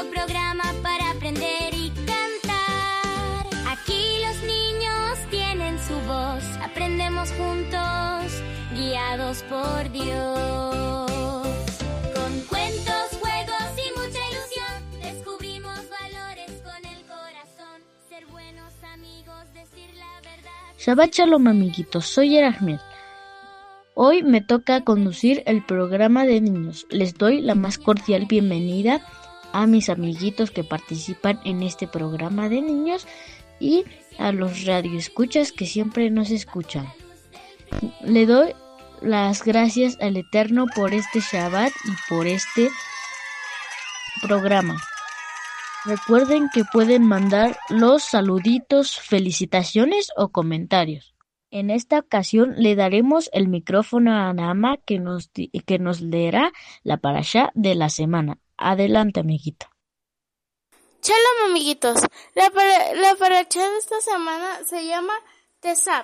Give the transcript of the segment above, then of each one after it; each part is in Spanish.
programa para aprender y cantar. Aquí los niños tienen su voz, aprendemos juntos, guiados por Dios. Con cuentos, juegos y mucha ilusión, descubrimos valores con el corazón. Ser buenos amigos, decir la verdad. Shabbat Shalom, amiguitos, soy Erachmiel. Hoy me toca conducir el programa de niños. Les doy la más cordial bienvenida a mis amiguitos que participan en este programa de niños y a los radioescuchas que siempre nos escuchan. Le doy las gracias al Eterno por este Shabbat y por este programa. Recuerden que pueden mandar los saluditos, felicitaciones o comentarios. En esta ocasión le daremos el micrófono a Naama que nos leerá la parashá de la semana. Adelante, amiguito. Shalom, amiguitos. La parashá de esta semana se llama Tesap.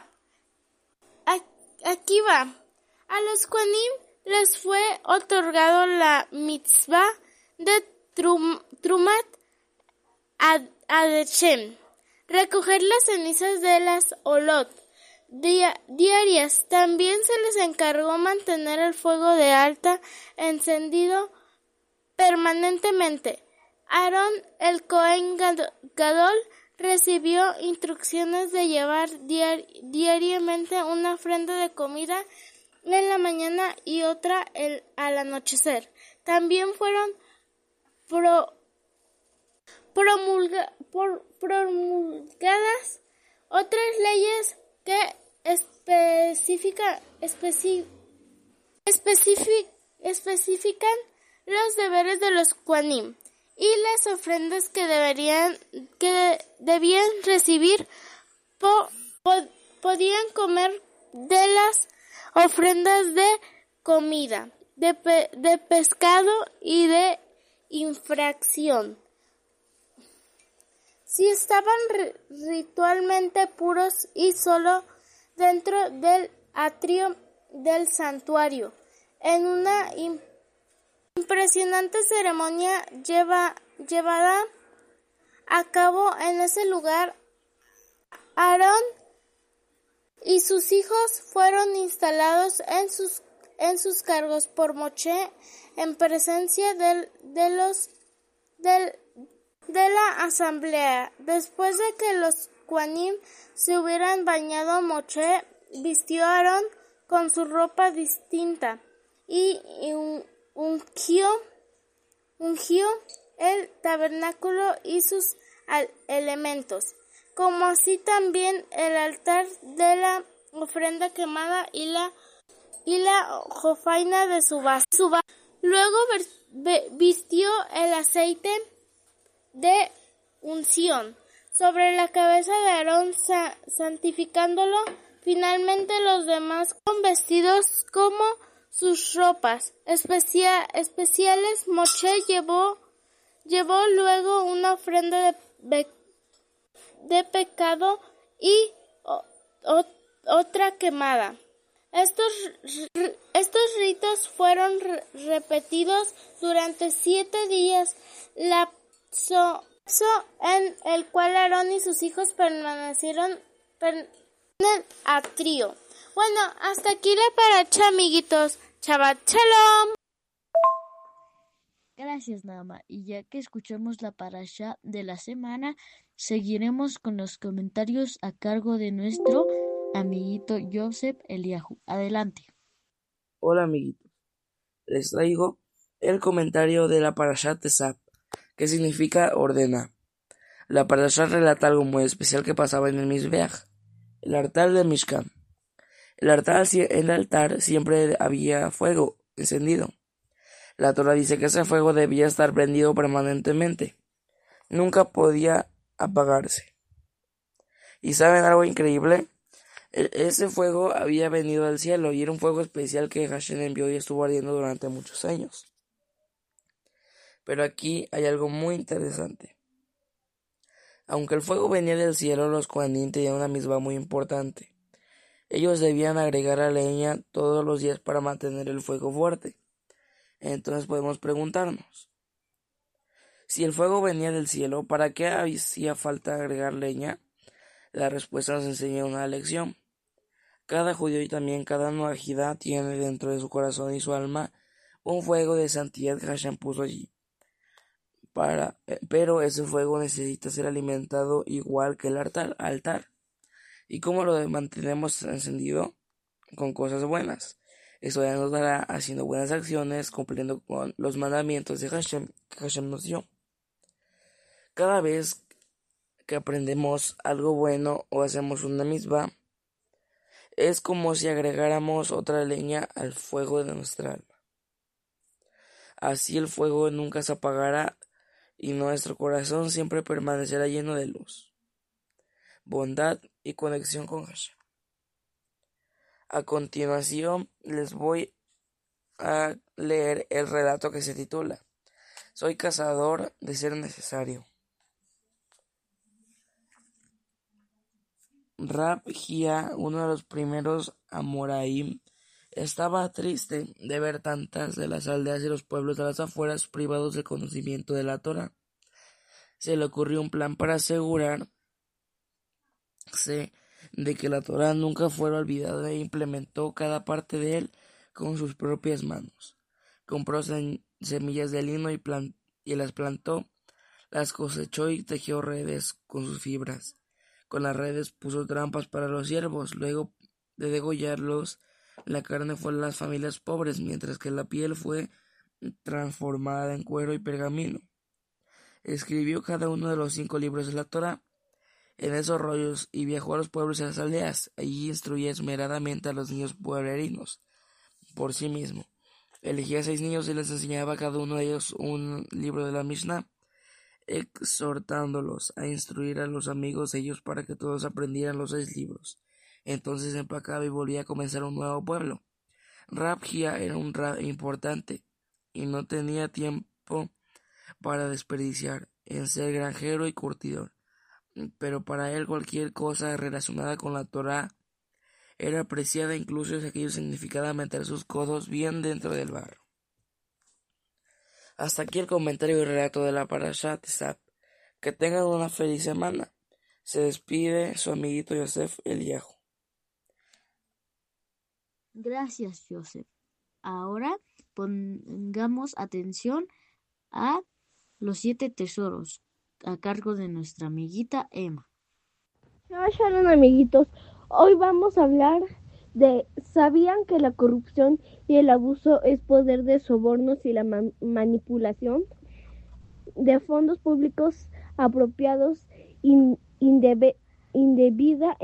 Aquí va. A los Kohanim les fue otorgado la mitzvah de Trumat Adeshem, recoger las cenizas de las Olot diarias. También se les encargó mantener el fuego de alta encendido permanentemente. Aarón, el Cohen Gadol, recibió instrucciones de llevar diariamente una ofrenda de comida en la mañana y otra al anochecer. También fueron promulgadas otras leyes que especifican los deberes de los Kohanim y las ofrendas que debían recibir. Podían comer de las ofrendas de comida, de pescado y de infracción. Si estaban ritualmente puros y solo dentro del atrio del santuario, en una impresionante ceremonia llevada a cabo en ese lugar, Aarón y sus hijos fueron instalados en sus cargos por Moshe en presencia de la asamblea. Después de que los Kohanim se hubieran bañado, Moshe vistió a Aarón con su ropa distinta y ungió el tabernáculo y sus elementos, como así también el altar de la ofrenda quemada y la jofaina de su base. Luego vistió el aceite de unción sobre la cabeza de Aarón, santificándolo. Finalmente los demás con vestidos como sus ropas especiales. Moshe llevó luego una ofrenda de pecado y otra quemada. Estos ritos fueron repetidos durante 7 días, lapso en el cual Aarón y sus hijos permanecieron en el atrio. Bueno, hasta aquí la parashá, amiguitos. Shabbat Shalom. Gracias, Naama. Y ya que escuchamos la parashá de la semana, seguiremos con los comentarios a cargo de nuestro amiguito Yosef Eliahu. Adelante. Hola, amiguitos. Les traigo el comentario de la parashá Tesap, que significa ordena. La parashá relata algo muy especial que pasaba en el Mizbeach, el altar del Mishkan. En el altar siempre había fuego encendido. La Torá dice que ese fuego debía estar prendido permanentemente. Nunca podía apagarse. ¿Y saben algo increíble? Ese fuego había venido del cielo y era un fuego especial que Hashem envió y estuvo ardiendo durante muchos años. Pero aquí hay algo muy interesante. Aunque el fuego venía del cielo, los Kohanim tenían una mitzvah muy importante. Ellos debían agregar la leña todos los días para mantener el fuego fuerte. Entonces podemos preguntarnos, Si el fuego venía del cielo, ¿para qué hacía falta agregar leña? La respuesta nos enseña una lección. Cada judío y también cada nuajidá tiene dentro de su corazón y su alma un fuego de santidad que Hashem puso allí. Pero ese fuego necesita ser alimentado igual que el altar. ¿Y cómo lo mantenemos encendido? Con cosas buenas. Eso ya nos dará haciendo buenas acciones, cumpliendo con los mandamientos de Hashem que Hashem nos dio. Cada vez que aprendemos algo bueno o hacemos una misma, es como si agregáramos otra leña al fuego de nuestra alma. Así el fuego nunca se apagará y nuestro corazón siempre permanecerá lleno de luz, bondad y conexión con Hashem. A continuación les voy a leer el relato que se titula Soy cazador de ser necesario. Rab Hia, uno de los primeros Amoraim, estaba triste de ver tantas de las aldeas y los pueblos de las afueras privados del conocimiento de la Torá. Se le ocurrió un plan para asegurarse de que la Torá nunca fuera olvidada e implementó cada parte de él con sus propias manos. Compró semillas de lino y las plantó, las cosechó y tejió redes con sus fibras. Con las redes puso trampas para los ciervos. Luego de degollarlos, la carne fue a las familias pobres, mientras que la piel fue transformada en cuero y pergamino. Escribió cada uno de los 5 libros de la Torá en esos rollos y viajó a los pueblos y a las aldeas. Allí instruía esmeradamente a los niños pueblerinos por sí mismo. Elegía 6 niños y les enseñaba a cada uno de ellos un libro de la Mishnah, exhortándolos a instruir a los amigos de ellos para que todos aprendieran los 6 libros. Entonces empacaba y volvía a comenzar un nuevo pueblo. Rab Hia era un rab importante y no tenía tiempo para desperdiciar en ser granjero y curtidor, pero para él cualquier cosa relacionada con la Torá era apreciada, incluso si aquello significaba meter sus codos bien dentro del barro. Hasta aquí el comentario y relato de la Parashat Tzap. Que tengan una feliz semana. Se despide su amiguito Yosef Eliyahu. Gracias, Joseph. Ahora pongamos atención a los 7 tesoros a cargo de nuestra amiguita Emma. Shalom, amiguitos. Hoy vamos a hablar de ¿sabían que la corrupción y el abuso es poder de sobornos y la manipulación de fondos públicos apropiados indebida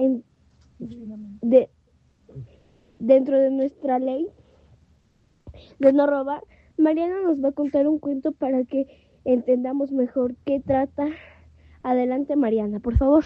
dentro de nuestra ley de no robar? Mariana nos va a contar un cuento para que entendamos mejor qué trata. Adelante, Mariana, por favor.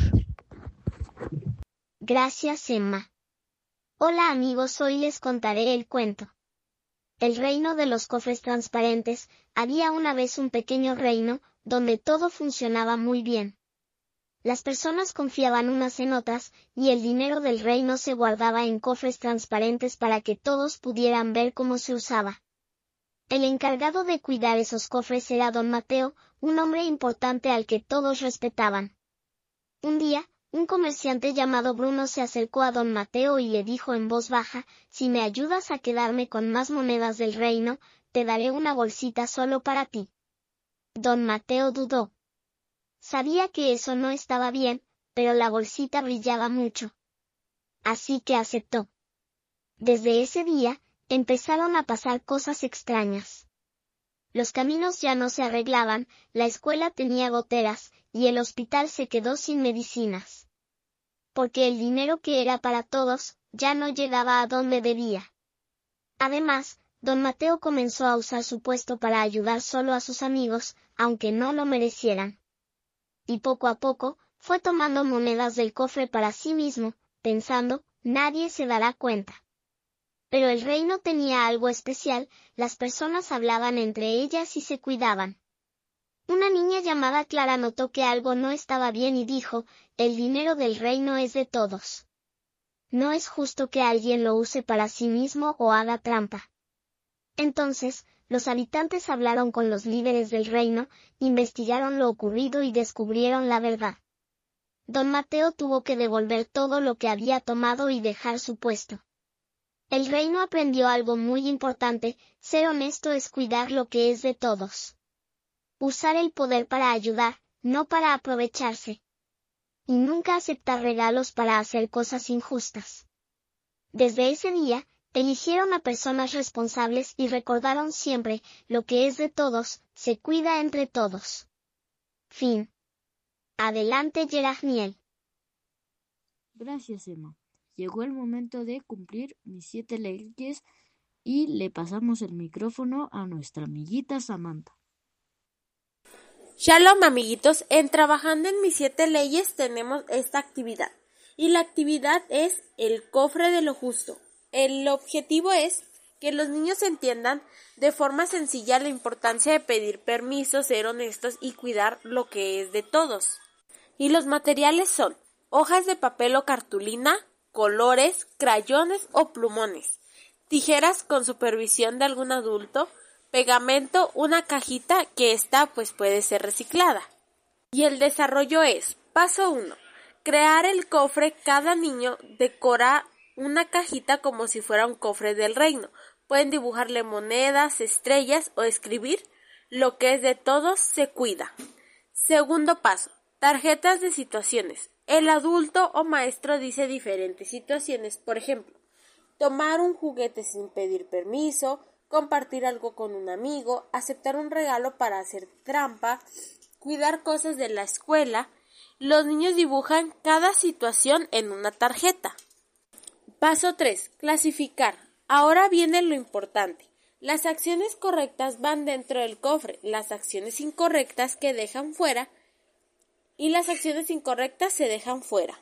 Gracias, Emma. Hola amigos, hoy les contaré el cuento. El reino de los cofres transparentes. Había una vez un pequeño reino, donde todo funcionaba muy bien. Las personas confiaban unas en otras, y el dinero del reino se guardaba en cofres transparentes para que todos pudieran ver cómo se usaba. El encargado de cuidar esos cofres era don Mateo, un hombre importante al que todos respetaban. Un día, un comerciante llamado Bruno se acercó a don Mateo y le dijo en voz baja: «Si me ayudas a quedarme con más monedas del reino, te daré una bolsita solo para ti». Don Mateo dudó. Sabía que eso no estaba bien, pero la bolsita brillaba mucho. Así que aceptó. Desde ese día, empezaron a pasar cosas extrañas. Los caminos ya no se arreglaban, la escuela tenía goteras, y el hospital se quedó sin medicinas. Porque el dinero que era para todos, ya no llegaba a donde debía. Además, don Mateo comenzó a usar su puesto para ayudar solo a sus amigos, aunque no lo merecieran. Y poco a poco, fue tomando monedas del cofre para sí mismo, pensando, nadie se dará cuenta. Pero el reino tenía algo especial, las personas hablaban entre ellas y se cuidaban. Una niña llamada Clara notó que algo no estaba bien y dijo: «El dinero del reino es de todos. No es justo que alguien lo use para sí mismo o haga trampa». Entonces, Los habitantes hablaron con los líderes del reino, investigaron lo ocurrido y descubrieron la verdad. Don Mateo tuvo que devolver todo lo que había tomado y dejar su puesto. El reino aprendió algo muy importante: ser honesto es cuidar lo que es de todos. Usar el poder para ayudar, no para aprovecharse. Y nunca aceptar regalos para hacer cosas injustas. Desde ese día, eligieron a personas responsables y recordaron siempre: lo que es de todos, se cuida entre todos. Fin. Adelante, Yerahmiel. Gracias, Emma. Llegó el momento de cumplir mis 7 leyes y le pasamos el micrófono a nuestra amiguita Samantha. Shalom, amiguitos. En Trabajando en mis 7 leyes tenemos esta actividad. Y la actividad es el cofre de lo justo. El objetivo es que los niños entiendan de forma sencilla la importancia de pedir permiso, ser honestos y cuidar lo que es de todos. Y los materiales son hojas de papel o cartulina, colores, crayones o plumones, tijeras con supervisión de algún adulto, pegamento, una cajita que puede ser reciclada. Y el desarrollo es: paso 1. Crear el cofre. Cada niño decora una cajita como si fuera un cofre del reino. Pueden dibujarle monedas, estrellas o escribir: lo que es de todos se cuida. Segundo paso: tarjetas de situaciones. El adulto o maestro dice diferentes situaciones, por ejemplo, tomar un juguete sin pedir permiso, compartir algo con un amigo, aceptar un regalo para hacer trampa, cuidar cosas de la escuela. Los niños dibujan cada situación en una tarjeta. Paso 3. Clasificar. Ahora viene lo importante. Las acciones correctas van dentro del cofre, las acciones incorrectas que dejan fuera y las acciones incorrectas se dejan fuera.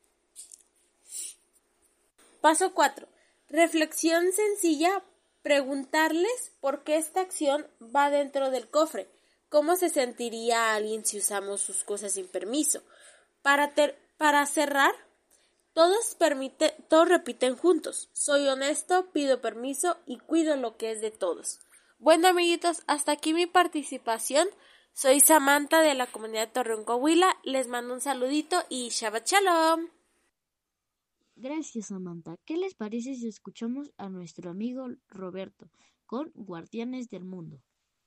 Paso 4. Reflexión sencilla. Preguntarles por qué esta acción va dentro del cofre. ¿Cómo se sentiría alguien si usamos sus cosas sin permiso? Para cerrar, todos repiten juntos: soy honesto, pido permiso y cuido lo que es de todos. Bueno, amiguitos, hasta aquí mi participación. Soy Samantha de la comunidad de Torreón, Coahuila. Les mando un saludito y Shabbat Shalom. Gracias, Samantha. ¿Qué les parece si escuchamos a nuestro amigo Roberto con Guardianes del Mundo?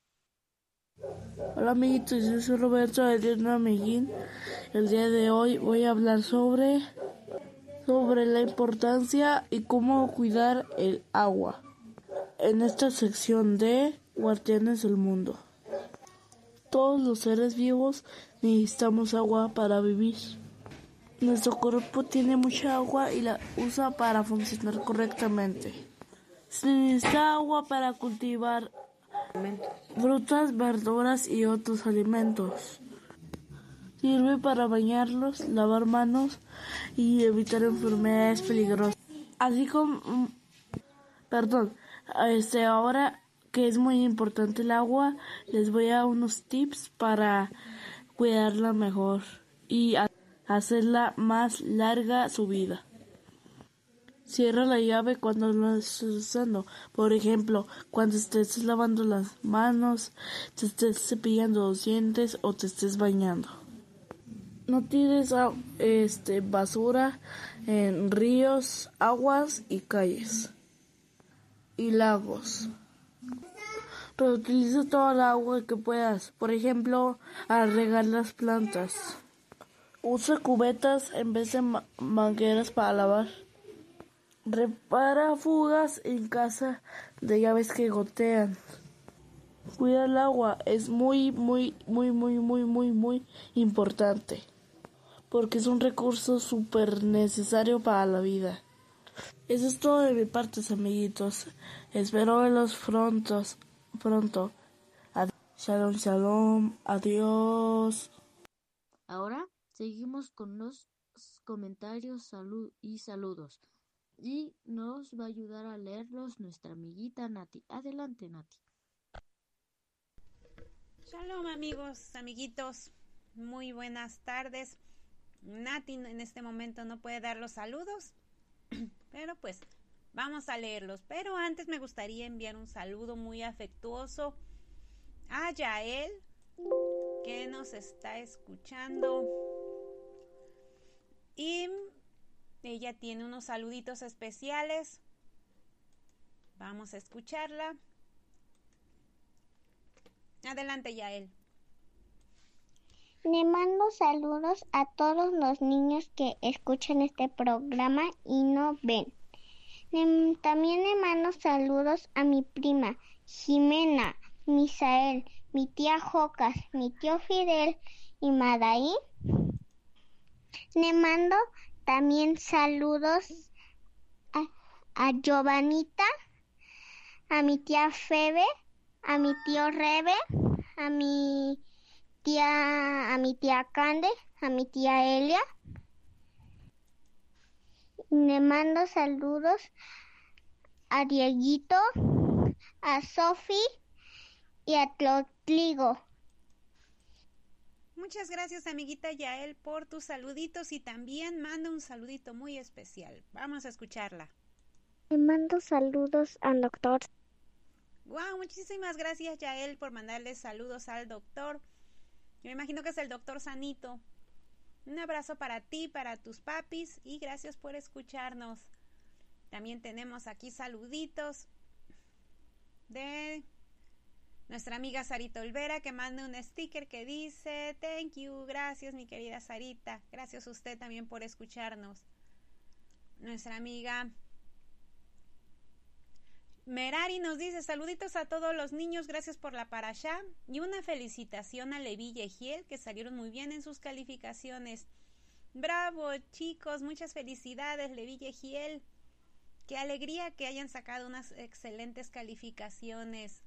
Hola, amiguitos, yo soy Roberto de Tierno Amiguín. El día de hoy voy a hablar sobre la importancia y cómo cuidar el agua en esta sección de Guardianes del Mundo. Todos los seres vivos necesitamos agua para vivir. Nuestro cuerpo tiene mucha agua y la usa para funcionar correctamente. Se necesita agua para cultivar frutas, verduras y otros alimentos. Sirve para bañarlos, lavar manos y evitar enfermedades peligrosas. Así como, ahora que es muy importante el agua, les voy a dar unos tips para cuidarla mejor y hacerla más larga su vida. Cierra la llave cuando la estés usando. Por ejemplo, cuando estés lavando las manos, te estés cepillando los dientes o te estés bañando. No tires basura en ríos, aguas y calles y lagos. Reutiliza toda el agua que puedas. Por ejemplo, al regar las plantas. Usa cubetas en vez de mangueras para lavar. Repara fugas en casa de llaves que gotean. Cuida el agua, es muy importante, porque es un recurso súper necesario para la vida. Eso es todo de mi parte, amiguitos. Espero verlos pronto. Shalom, shalom, adiós. Ahora seguimos con los comentarios y saludos. Y nos va a ayudar a leerlos nuestra amiguita Nati. Adelante, Nati. Shalom, amigos, amiguitos. Muy buenas tardes. Nati en este momento no puede dar los saludos, pero pues Vamos a leerlos, pero antes me gustaría enviar un saludo muy afectuoso a Yael, que nos está escuchando. Y ella tiene unos saluditos especiales. Vamos a escucharla. Adelante, Yael. Le mando saludos a todos los niños que escuchan este programa y no ven. También le mando saludos a mi prima Jimena, Misael, mi tía Jocas, mi tío Fidel y Madaí. Le mando también saludos a Giovanita, a mi tía Febe, a mi tío Rebe, a mi tía Cande, a mi tía Elia. Le mando saludos a Dieguito, a Sofi y a Tlotligo. Muchas gracias, amiguita Yael, por tus saluditos, y también mando un saludito muy especial. Vamos a escucharla. Le mando saludos al doctor. Wow, muchísimas gracias, Yael, por mandarle saludos al doctor. Yo me imagino que es el doctor Sanito. Un abrazo para ti, para tus papis, y gracias por escucharnos. También tenemos aquí saluditos de nuestra amiga Sarita Olvera, que manda un sticker que dice thank you, gracias mi querida Sarita, gracias a usted también por escucharnos. Nuestra amiga Merari nos dice saluditos a todos los niños, gracias por la parashá, y una felicitación a Levi y Egiel, que salieron muy bien en sus calificaciones. Bravo, chicos, muchas felicidades, Levi y Egiel. Qué alegría que hayan sacado unas excelentes calificaciones.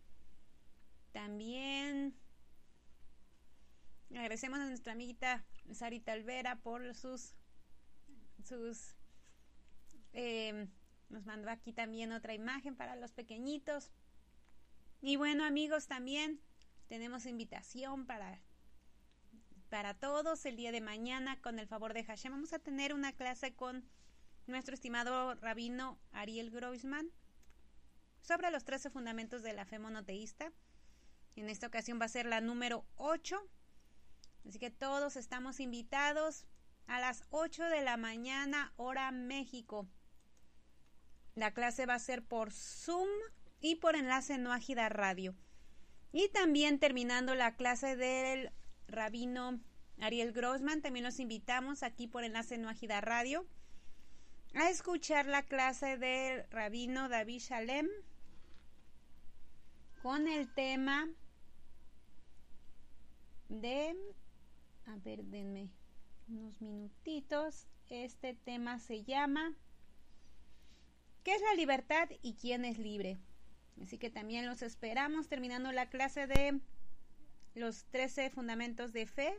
También agradecemos a nuestra amiguita Sarita Olvera por nos mandó aquí también otra imagen para los pequeñitos. Y bueno, amigos, también tenemos invitación para todos el día de mañana, con el favor de Hashem. Vamos a tener una clase con nuestro estimado rabino Ariel Groisman sobre los 13 fundamentos de la fe monoteísta. En esta ocasión va a ser la número 8. Así que todos estamos invitados a las 8 de la mañana, hora México. La clase va a ser por Zoom y por enlace No Ágida Radio. Y también, terminando la clase del rabino Ariel Groisman, también los invitamos aquí por enlace No Ágida Radio a escuchar la clase del rabino David Shalem con el tema de, denme unos minutitos. Este tema se llama ¿qué es la libertad y quién es libre? Así que también los esperamos terminando la clase de los 13 fundamentos de fe,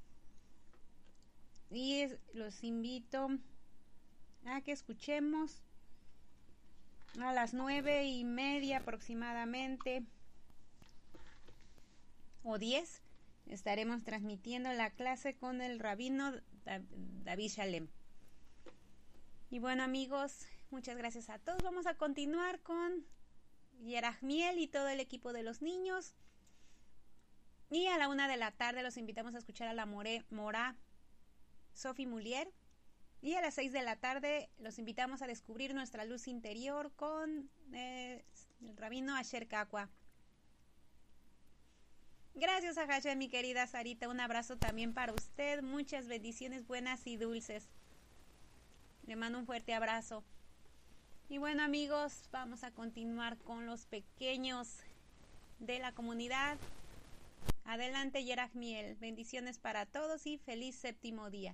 y los invito a que escuchemos a las 9:30 aproximadamente, o 10, estaremos transmitiendo la clase con el rabino David Shalem. Y bueno, amigos, muchas gracias a todos. Vamos a continuar con Yerahmiel y todo el equipo de los niños. Y a la 1 de la tarde los invitamos a escuchar a la Morá Sophie Mulier. Y a las 6 de la tarde los invitamos a descubrir nuestra luz interior con el rabino Asher Kakwa. Gracias a Hashem, mi querida Sarita. Un abrazo también para usted. Muchas bendiciones buenas y dulces. Le mando un fuerte abrazo. Y bueno, amigos, vamos a continuar con los pequeños de la comunidad. Adelante, Yerahmiel. Bendiciones para todos y feliz séptimo día.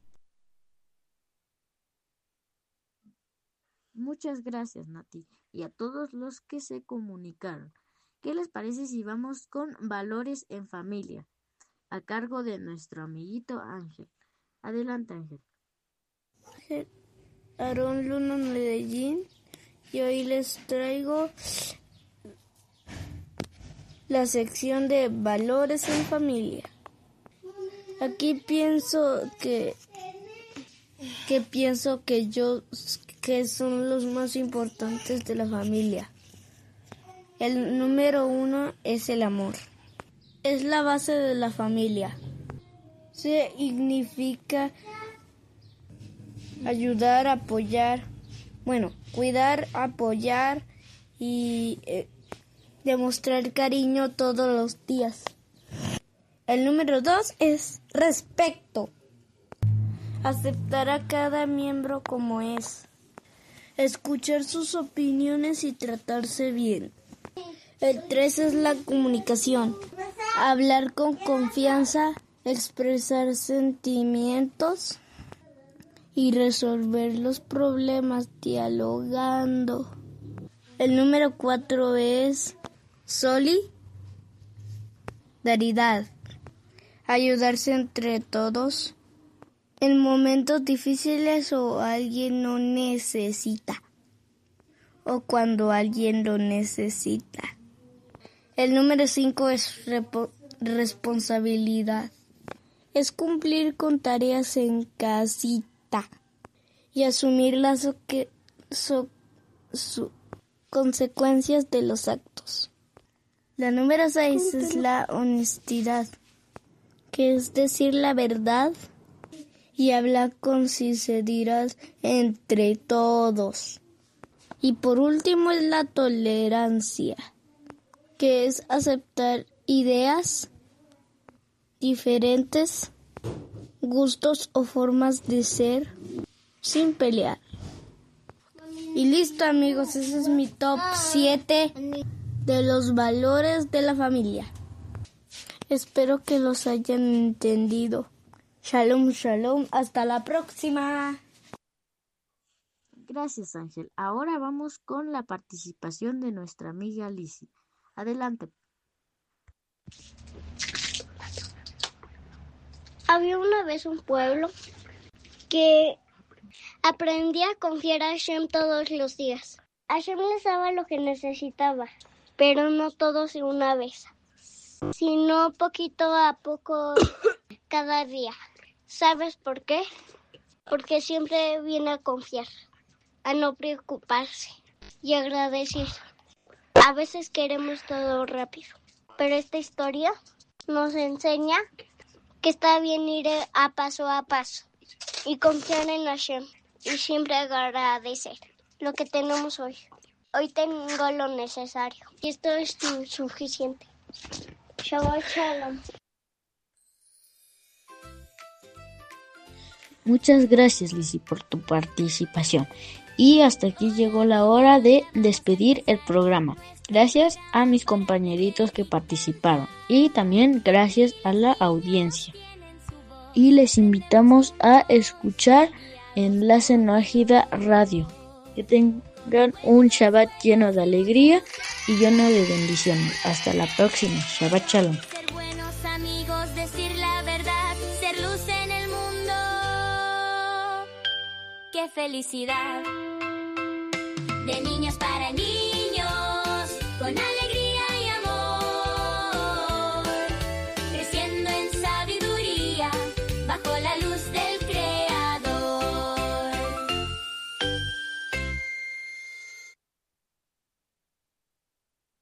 Muchas gracias, Nati, y a todos los que se comunicaron. ¿Qué les parece si vamos con Valores en Familia, a cargo de nuestro amiguito Ángel? Adelante, Ángel. Aarón Luna, Medellín, y hoy les traigo la sección de Valores en Familia. Aquí pienso que que son los más importantes de la familia. El número 1 es el amor. Es la base de la familia. Significa ayudar, apoyar, cuidar, apoyar y demostrar cariño todos los días. El número 2 es respeto. Aceptar a cada miembro como es. Escuchar sus opiniones y tratarse bien. El 3 es la comunicación. Hablar con confianza, expresar sentimientos y resolver los problemas dialogando. El número 4 es solidaridad. Ayudarse entre todos en momentos difíciles o alguien no necesita o cuando alguien lo necesita. El número 5 es responsabilidad. Es cumplir con tareas en casita y asumir las consecuencias de los actos. La número 6 es la honestidad, que es decir la verdad y hablar con sinceridad entre todos. Y por último es la tolerancia, que es aceptar ideas diferentes, gustos o formas de ser sin pelear. Y listo, amigos, ese es mi top 7 de los valores de la familia. Espero que los hayan entendido. Shalom, shalom, hasta la próxima. Gracias, Ángel. Ahora vamos con la participación de nuestra amiga Lizzy. Adelante. Había una vez un pueblo que aprendía a confiar a Hashem todos los días. Hashem les daba lo que necesitaba, pero no todos de una vez, sino poquito a poco cada día. ¿Sabes por qué? Porque siempre viene a confiar, a no preocuparse y agradecer. A veces queremos todo rápido, pero esta historia nos enseña que está bien ir a paso y confiar en Hashem y siempre agradecer lo que tenemos hoy. Hoy tengo lo necesario y esto es suficiente. Shabbat shalom. Muchas gracias, Lizzy, por tu participación. Y hasta aquí llegó la hora de despedir el programa. Gracias a mis compañeritos que participaron y también gracias a la audiencia. Y les invitamos a escuchar Enlace Nájida Radio. Que tengan un Shabbat lleno de alegría y lleno de bendiciones. Hasta la próxima. Shabbat Shalom. Ser buenos amigos, decir la verdad, ser luz en el mundo. ¡Qué felicidad! De niños para niños.